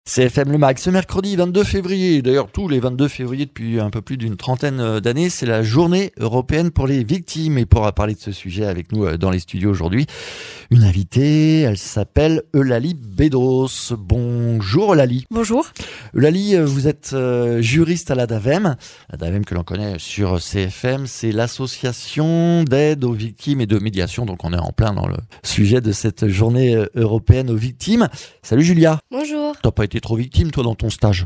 CFM Le Mag, ce mercredi 22 février, d'ailleurs tous les 22 février depuis un peu plus d'une trentaine d'années, c'est la journée européenne pour les victimes. Et pour parler de ce sujet avec nous dans les studios aujourd'hui, une invitée, elle s'appelle Eulalie Bédos. Bonjour Eulalie. Bonjour. Eulalie, vous êtes juriste à la DAVEM. La DAVEM que l'on connaît sur CFM, c'est l'association d'aide aux victimes et de médiation. Donc on est en plein dans le sujet de cette journée européenne aux victimes. Salut Julia. Bonjour. T'as pas été trop victime, toi, dans ton stage?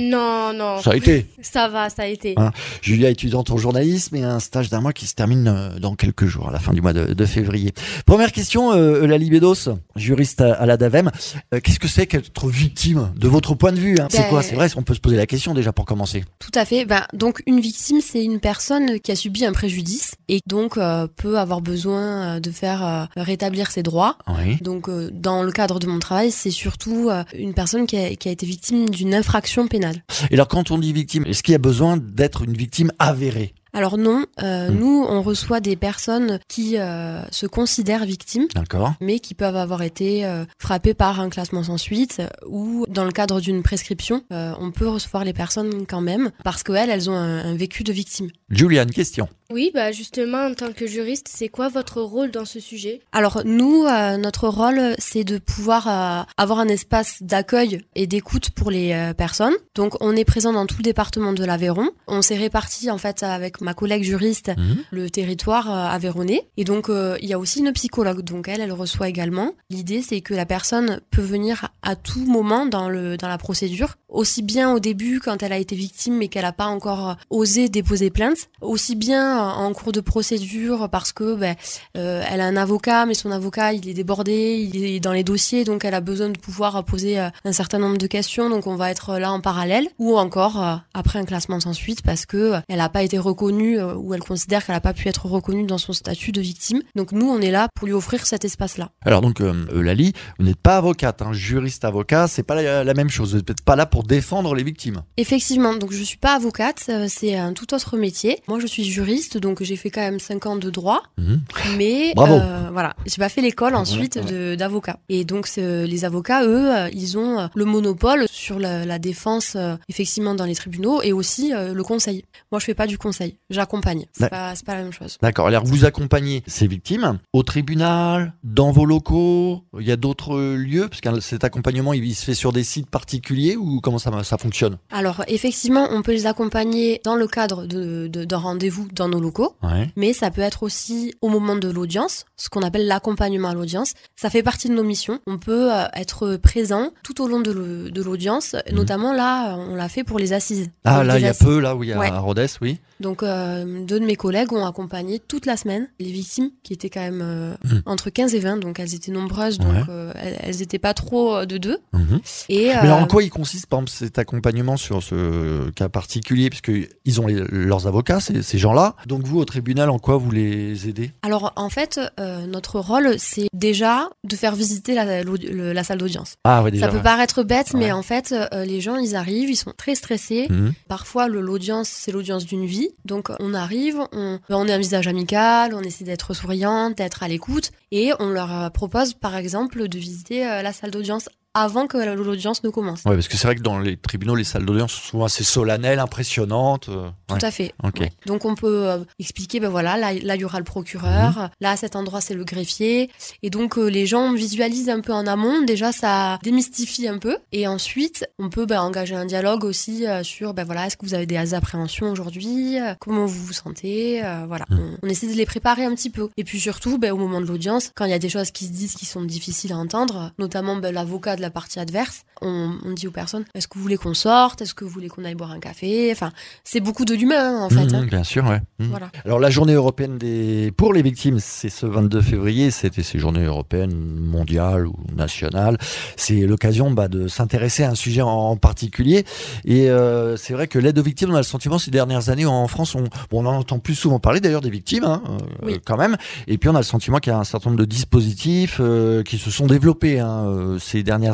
Non. Ça a été. Ça a été. Hein, Julia, étudiante en journalisme et un stage d'un mois qui se termine dans quelques jours, à la fin du mois de février. Première question, Eulalie Bédos, juriste à la DAVEM. Qu'est-ce que c'est qu'être victime, de votre point de vue, hein? C'est quoi? C'est vrai, on peut se poser la question déjà pour commencer. Tout à fait. Donc, une victime, c'est une personne qui a subi un préjudice et donc peut avoir besoin de faire rétablir ses droits. Oui. Donc, dans le cadre de mon travail, c'est surtout une personne qui a été victime d'une infraction pénale. Et alors, quand on dit victime, est-ce qu'il y a besoin d'être une victime avérée? Alors non, nous on reçoit des personnes qui se considèrent victimes, D'accord. mais qui peuvent avoir été frappées par un classement sans suite ou dans le cadre d'une prescription, on peut recevoir les personnes quand même parce qu'elles ont un vécu de victime. Julia, une question. Oui, justement, en tant que juriste, c'est quoi votre rôle dans ce sujet? Alors nous, notre rôle, c'est de pouvoir avoir un espace d'accueil et d'écoute pour les personnes. Donc on est présent dans tout le département de l'Aveyron. On s'est répartis en fait avec ma collègue juriste le territoire aveyronnais. Et donc il y a aussi une psychologue. Donc elle reçoit également. L'idée, c'est que la personne peut venir à tout moment dans la procédure, aussi bien au début quand elle a été victime mais qu'elle n'a pas encore osé déposer plainte, aussi bien en cours de procédure parce que elle a un avocat mais son avocat il est débordé, il est dans les dossiers donc elle a besoin de pouvoir poser un certain nombre de questions donc on va être là en parallèle ou encore après un classement sans suite parce que elle n'a pas été reconnue ou elle considère qu'elle n'a pas pu être reconnue dans son statut de victime. Donc nous on est là pour lui offrir cet espace-là. Alors donc Eulalie, vous n'êtes pas avocate, juriste avocat, c'est pas la même chose. Vous n'êtes pas là pour défendre les victimes. Effectivement, donc je suis pas avocate, c'est un tout autre métier. Moi je suis juriste, donc j'ai fait quand même 5 ans de droit, mais voilà, j'ai pas fait l'école ensuite d'avocat. Et donc les avocats, eux, ils ont le monopole sur la défense effectivement dans les tribunaux et aussi le conseil. Moi je fais pas du conseil, j'accompagne. C'est pas la même chose. D'accord. Alors vous accompagnez ces victimes au tribunal, dans vos locaux, il y a d'autres lieux parce que cet accompagnement il se fait sur des sites particuliers ou comment ça fonctionne? Alors effectivement, on peut les accompagner dans le cadre d'un rendez-vous dans nos locaux, mais ça peut être aussi au moment de l'audience, ce qu'on appelle l'accompagnement à l'audience. Ça fait partie de nos missions. On peut être présent tout au long de l'audience, notamment là, on l'a fait pour les assises. Ah là, il y a peu, là où il y a à Rodez, oui. Donc deux de mes collègues ont accompagné toute la semaine les victimes qui étaient quand même entre 15 et 20, donc elles étaient nombreuses, donc elles étaient pas trop de deux. Et, mais en quoi il consiste, par exemple, cet accompagnement sur ce cas particulier, puisqu'ils ont leurs avocats, ces gens-là. Donc vous, au tribunal, en quoi vous les aidez? Alors en fait, notre rôle, c'est déjà de faire visiter la salle d'audience. Ah, ouais, déjà, ça peut paraître bête, mais en fait, les gens, ils arrivent, ils sont très stressés. Parfois, l'audience, c'est l'audience d'une vie. Donc on arrive, on est un visage amical, on essaie d'être souriante, d'être à l'écoute, et on leur propose, par exemple, de visiter la salle d'audience avant que l'audience ne commence. Oui, parce que c'est vrai que dans les tribunaux, les salles d'audience sont souvent assez solennelles, impressionnantes. Tout à fait. Okay. Ouais. Donc on peut expliquer, là il y aura le procureur, là à cet endroit c'est le greffier, et donc les gens visualisent un peu en amont, déjà ça démystifie un peu, et ensuite on peut engager un dialogue aussi sur, est-ce que vous avez des appréhensions aujourd'hui, comment vous vous sentez, on essaie de les préparer un petit peu. Et puis surtout, au moment de l'audience, quand il y a des choses qui se disent qui sont difficiles à entendre, notamment l'avocat de la partie adverse, on dit aux personnes, est-ce que vous voulez qu'on sorte, est-ce que vous voulez qu'on aille boire un café, enfin c'est beaucoup de l'humain en fait. Bien sûr, ouais. Voilà. Alors la journée européenne pour les victimes, c'est ce 22 février, c'était ces journées européennes mondiales ou nationales, c'est l'occasion de s'intéresser à un sujet en particulier, et c'est vrai que l'aide aux victimes, on a le sentiment ces dernières années en France, on en entend plus souvent parler d'ailleurs des victimes, quand même, et puis on a le sentiment qu'il y a un certain nombre de dispositifs qui se sont développés ces dernières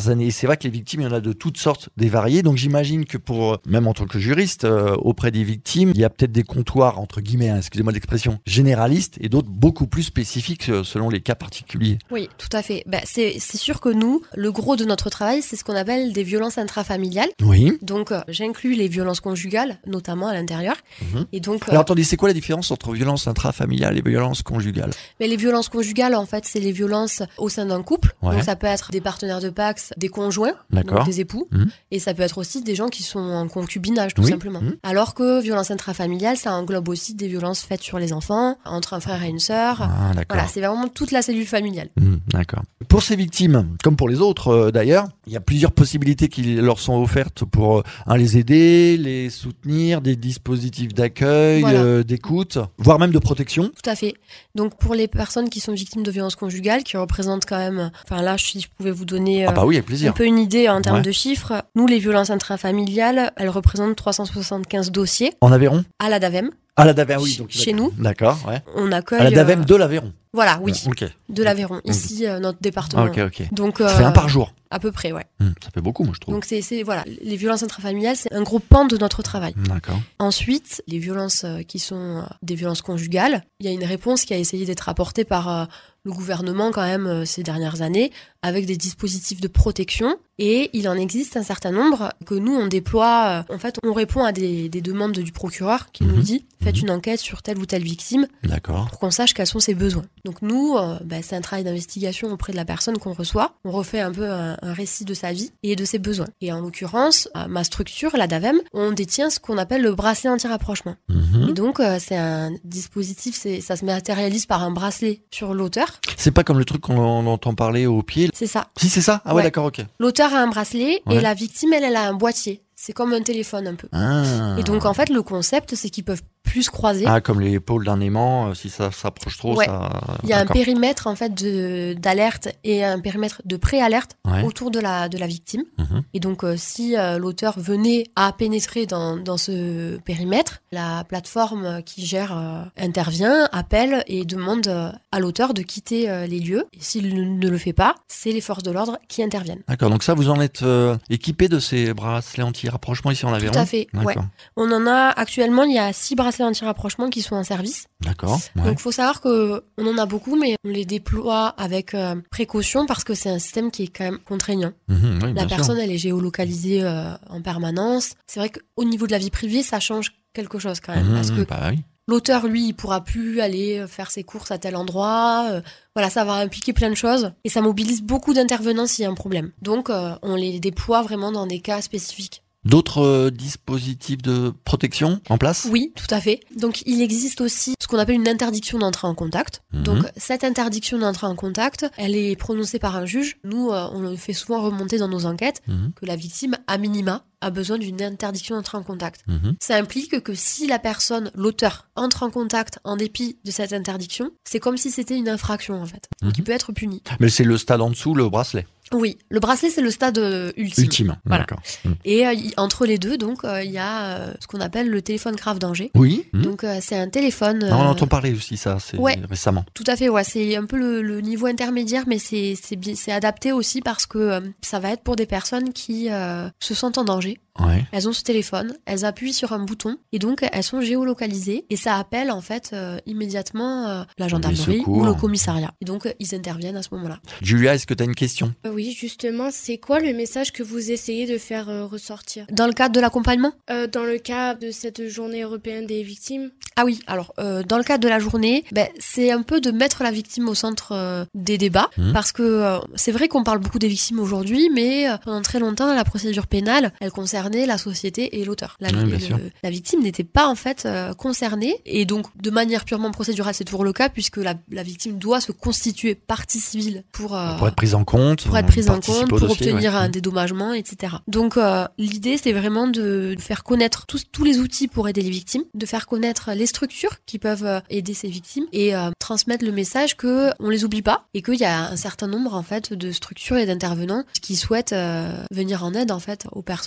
dernières années. Et c'est vrai que les victimes, il y en a de toutes sortes, des variées. Donc j'imagine que même en tant que juriste, auprès des victimes, il y a peut-être des comptoirs, entre guillemets, excusez-moi l'expression, généralistes et d'autres beaucoup plus spécifiques selon les cas particuliers. Oui, tout à fait. C'est sûr que nous, le gros de notre travail, c'est ce qu'on appelle des violences intrafamiliales. Oui. Donc j'inclus les violences conjugales, notamment à l'intérieur. Et donc, alors attendez, c'est quoi la différence entre violences intrafamiliales et violences conjugales? Mais les violences conjugales, en fait, c'est les violences au sein d'un couple. Ouais. Donc ça peut être des partenaires de Pacs, des conjoints, donc des époux. Et ça peut être aussi des gens qui sont en concubinage, tout simplement. Alors que violence intrafamiliale, ça englobe aussi des violences faites sur les enfants, entre un frère et une sœur. Ah, voilà, c'est vraiment toute la cellule familiale. D'accord. Pour ces victimes, comme pour les autres d'ailleurs, il y a plusieurs possibilités qui leur sont offertes pour les aider, les soutenir, des dispositifs d'accueil, d'écoute, voire même de protection. Tout à fait. Donc pour les personnes qui sont victimes de violences conjugales, qui représentent quand même, enfin là, si je pouvais vous donner oui, avec plaisir. Un peu une idée en termes de chiffres, nous, les violences intrafamiliales, elles représentent 375 dossiers. En Aveyron ? À la DAVEM. À la DAVEM, oui. Donc, chez nous. D'accord, ouais. On accueille... À la DAVEM de l'Aveyron. Voilà, oui. Okay. De l'Aveyron. Ici, notre département. Ok. Donc, ça fait un par jour. À peu près, ouais. Ça fait beaucoup, moi, je trouve. Donc, voilà, les violences intrafamiliales, c'est un gros pan de notre travail. D'accord. Ensuite, les violences qui sont des violences conjugales, il y a une réponse qui a essayé d'être apportée par le gouvernement quand même ces dernières années, avec des dispositifs de protection. Et il en existe un certain nombre que nous, on déploie. En fait, on répond à des demandes du procureur qui nous dit « Faites une enquête sur telle ou telle victime pour qu'on sache quels sont ses besoins ». Donc nous, c'est un travail d'investigation auprès de la personne qu'on reçoit. On refait un peu un récit de sa vie et de ses besoins. Et en l'occurrence, ma structure, la DAVEM, on détient ce qu'on appelle le bracelet anti-rapprochement. Et donc, c'est un dispositif, ça se matérialise par un bracelet sur l'auteur. C'est pas comme le truc qu'on entend parler au pied. C'est ça. Si, c'est ça. Ah ouais, d'accord, ok. L'auteur a un bracelet et la victime, elle a un boîtier. C'est comme un téléphone un peu. Et donc, en fait, le concept, c'est qu'ils peuvent plus se croiser. Ah, comme les pôles d'un aimant, si ça s'approche trop, ça... Il y a un périmètre, en fait, d'alerte et un périmètre de pré-alerte autour de la victime. Et donc, si l'auteur venait à pénétrer dans ce périmètre, la plateforme qui gère intervient, appelle et demande à l'auteur de quitter les lieux. Et s'il ne le fait pas, c'est les forces de l'ordre qui interviennent. D'accord, donc ça, vous en êtes équipé de ces bracelets anti-rapprochement ici en Aveyron ? Tout à fait, ouais. On en a actuellement, il y a 6 bracelets anti-rapprochement qui sont en service. D'accord. Donc il faut savoir qu'on en a beaucoup, mais on les déploie avec précaution parce que c'est un système qui est quand même contraignant. La personne, elle est géolocalisée en permanence. C'est vrai qu'au niveau de la vie privée, ça change quelque chose quand même. Parce que l'auteur, lui, il pourra plus aller faire ses courses à tel endroit. Voilà, ça va impliquer plein de choses. Et ça mobilise beaucoup d'intervenants s'il y a un problème. Donc on les déploie vraiment dans des cas spécifiques. D'autres dispositifs de protection en place ? Oui, tout à fait. Donc, il existe aussi ce qu'on appelle une interdiction d'entrer en contact. Donc, cette interdiction d'entrer en contact, elle est prononcée par un juge. Nous, on le fait souvent remonter dans nos enquêtes que la victime, à minima, a besoin d'une interdiction d'entrer en contact. Ça implique que si la personne, l'auteur, entre en contact en dépit de cette interdiction, c'est comme si c'était une infraction, en fait. Donc, il peut être puni. Mais c'est le stade en dessous, le bracelet ? Oui, le bracelet, c'est le stade ultime. Voilà. D'accord. Et entre les deux, donc, il y a ce qu'on appelle le téléphone grave danger. Oui. Donc, c'est un téléphone... on entend parler aussi, ça, récemment. Tout à fait, ouais. C'est un peu le niveau intermédiaire, mais c'est adapté aussi parce que ça va être pour des personnes qui se sentent en danger. Ouais. Elles ont ce téléphone, elles appuient sur un bouton et donc elles sont géolocalisées et ça appelle en fait immédiatement la gendarmerie ou le commissariat. Et donc ils interviennent à ce moment-là. Julia, est-ce que tu as une question ? Oui, justement, c'est quoi le message que vous essayez de faire ressortir ? Dans le cadre de l'accompagnement ? Dans le cadre de cette journée européenne des victimes ? Ah oui, alors dans le cadre de la journée, c'est un peu de mettre la victime au centre des débats parce que c'est vrai qu'on parle beaucoup des victimes aujourd'hui, mais pendant très longtemps la procédure pénale, elle concernait la société et l'auteur. La victime n'était pas en fait concernée et donc de manière purement procédurale c'est toujours le cas puisque la victime doit se constituer partie civile pour être prise en compte, pour obtenir un dédommagement, etc. Donc l'idée c'est vraiment de faire connaître tous les outils pour aider les victimes, de faire connaître les structures qui peuvent aider ces victimes et transmettre le message que on les oublie pas et qu'il y a un certain nombre en fait de structures et d'intervenants qui souhaitent venir en aide en fait aux personnes qui sont victimes.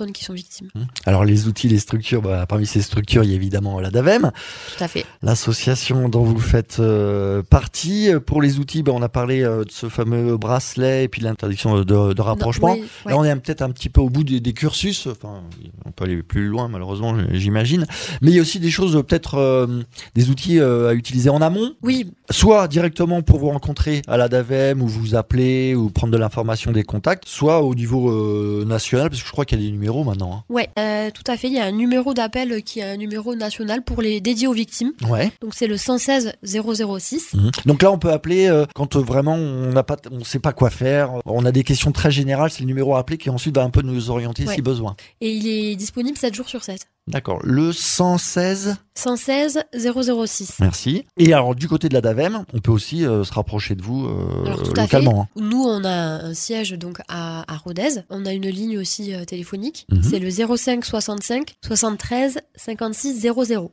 victimes. Alors les outils, les structures, parmi ces structures, il y a évidemment la DAVEM, Tout à fait. l'association dont vous faites partie. Pour les outils, on a parlé de ce fameux bracelet et puis de l'interdiction de rapprochement. Non, oui, ouais. Là, on est peut-être un petit peu au bout des cursus. Enfin, on peut aller plus loin, malheureusement, j'imagine. Mais il y a aussi des choses, peut-être des outils à utiliser en amont. Oui, Soit directement pour vous rencontrer à la DAVEM ou vous appeler ou prendre de l'information, des contacts, soit au niveau national, parce que je crois qu'il y a des numéros maintenant. ouais, tout à fait. Il y a un numéro d'appel qui est un numéro national pour les dédiés aux victimes. Ouais. Donc c'est le 116 006. Donc là, on peut appeler quand vraiment on sait pas quoi faire. On a des questions très générales, c'est le numéro à appeler qui ensuite va un peu nous orienter Ouais. si besoin. Et il est disponible 7 jours sur 7. D'accord. Le 116. 116 006. Merci. Et alors du côté de la DAVEM, on peut aussi se rapprocher de vous Alors tout à fait. localement. Nous, on a un siège donc à Rodez. On a une ligne aussi téléphonique. Mhm. C'est le 05 65 73 56 00.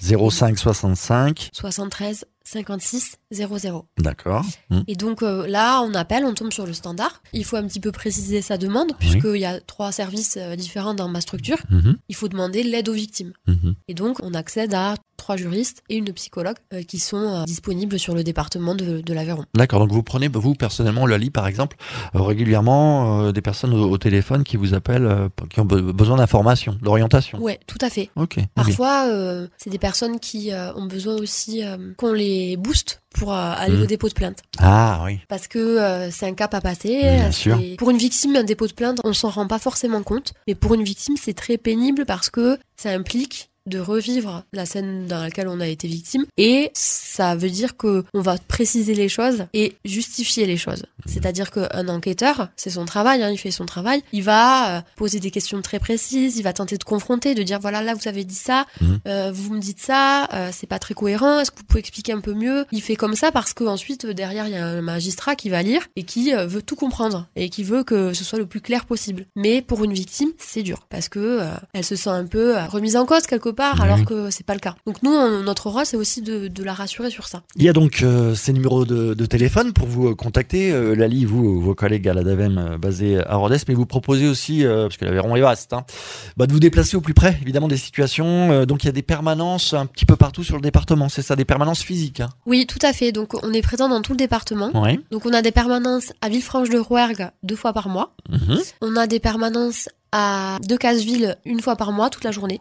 05 65. 73 56 00. D'accord. Et donc là, on appelle, on tombe sur le standard. Il faut un petit peu préciser sa demande, puisqu'il y a 3 services différents dans ma structure. Mhm. Il faut demander l'aide aux victimes. Mhm. Et donc, on accède à 3 juristes et une psychologue qui sont disponibles sur le département de l'Aveyron. D'accord. Donc vous prenez, vous personnellement, Lali, par exemple, régulièrement des personnes au téléphone qui vous appellent, qui ont besoin d'informations, d'orientation. Ouais, tout à fait. Ok. Parfois, c'est des personnes qui ont besoin aussi qu'on les booste pour aller au dépôt de plainte. Ah oui. Parce que c'est un cap à passer. Bien sûr. Pour une victime, un dépôt de plainte, on s'en rend pas forcément compte. Mais pour une victime, c'est très pénible parce que ça implique de revivre la scène dans laquelle on a été victime, et ça veut dire que on va préciser les choses et justifier les choses. C'est-à-dire qu'un enquêteur, c'est son travail, il fait son travail, il va poser des questions très précises, il va tenter de confronter, de dire voilà, là vous avez dit ça, vous me dites ça, c'est pas très cohérent, est-ce que vous pouvez expliquer un peu mieux? Il fait comme ça parce que ensuite derrière il y a un magistrat qui va lire et qui veut tout comprendre et qui veut que ce soit le plus clair possible. Mais pour une victime, c'est dur parce que elle se sent un peu remise en cause quelque part, alors que c'est pas le cas. Donc nous, notre rôle, c'est aussi de la rassurer sur ça. Il y a donc ces numéros de téléphone pour vous contacter. Lali, vous, vos collègues à la DAVEM basés à Rodez, mais vous proposez aussi, parce que l'Aveyron est vaste, de vous déplacer au plus près, évidemment, des situations. Donc il y a des permanences un petit peu partout sur le département, c'est ça, des permanences physiques. Oui, tout à fait. Donc on est présent dans tout le département. Oui. Donc on a des permanences à Villefranche-de-Rouergue 2 fois par mois. On a des permanences à Decazeville 1 fois par mois, toute la journée.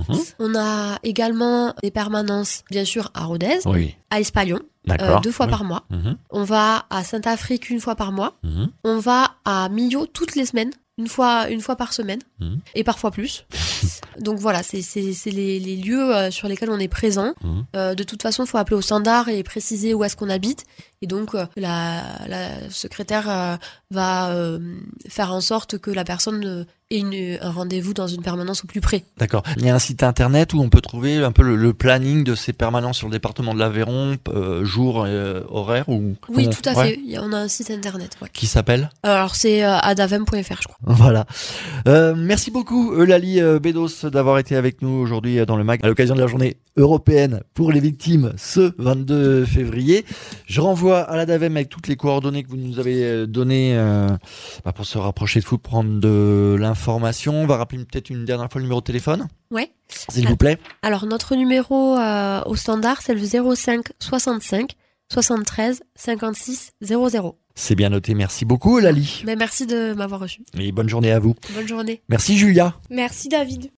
On a également des permanences, bien sûr, à Rodez, à Espalion, 2 fois par mois. On va à Saint-Afrique 1 fois par mois. On va à Millau toutes les semaines, une fois par semaine, et parfois plus. Donc voilà, c'est les lieux sur lesquels on est présent. De toute façon, il faut appeler au standard et préciser où est-ce qu'on habite. Et donc, la secrétaire va faire en sorte que la personne ait un rendez-vous dans une permanence au plus près. D'accord. Il y a un site internet où on peut trouver un peu le planning de ces permanences sur le département de l'Aveyron, jour, horaire ou... Oui, tout à fait. On a un site internet. Ouais. Qui s'appelle ? Alors, c'est adavem.fr, je crois. Voilà. Merci beaucoup, Eulalie Bedos, d'avoir été avec nous aujourd'hui dans le MAG à l'occasion de la journée européenne pour les victimes ce 22 février. Je renvoie à la DAVEM avec toutes les coordonnées que vous nous avez données pour se rapprocher de vous, prendre de l'information. On va rappeler peut-être une dernière fois le numéro de téléphone. Ouais. S'il vous plaît. Alors, notre numéro au standard, c'est le 05 65 73 56 00. C'est bien noté. Merci beaucoup, Eulalie. Mais merci de m'avoir reçu. Et bonne journée à vous. Bonne journée. Merci, Julia. Merci David.